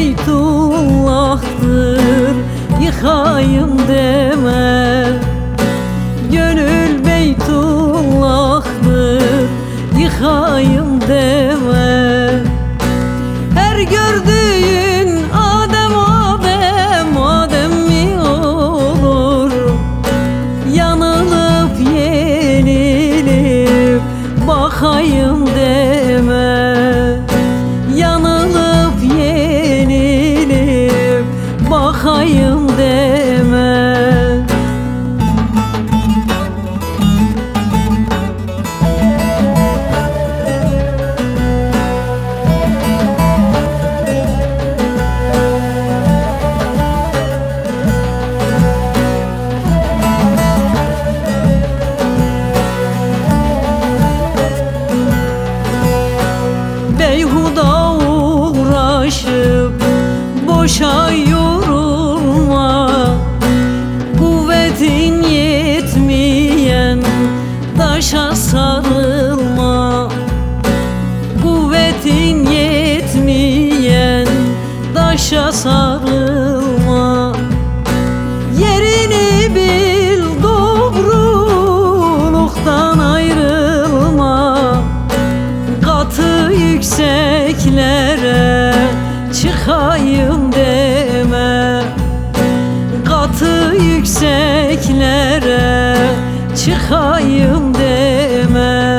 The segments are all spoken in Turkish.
Beytullah'tır yıkayım deme. Gönül Beytullah'tır yıkayım deme. Her gördüğün Adem Adem Adem mi olur? Yanılıp yenilip bakayım deme. Yanılıp yenilip bakayım deme. Beyhuda uğraşıp boşa yorulma. Kuvvetin yetmeyen taşa sarılma. Kuvvetin yetmeyen taşa sarılma. Yerini bil, doğruluktan ayrılma. Katı yükseklere çıkayım deme. Katı yükseklere çıkayım deme.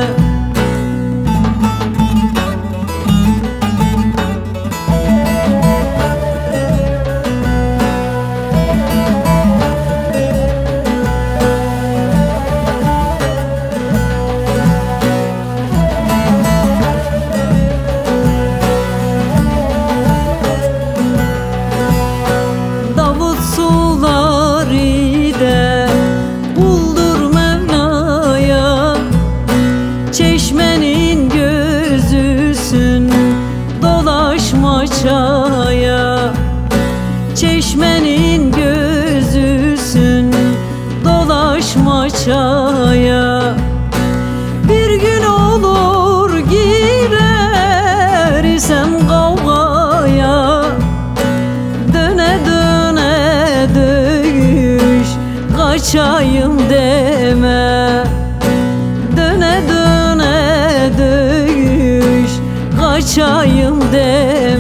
Çeşmenin gözüsün, dolaşma çaya. Çeşmenin gözüsün, dolaşma çaya. Bir gün olur girer isem kavgaya. Döne döne dövüş kaçayım deme. Döne döne dövüş kaçayım deme.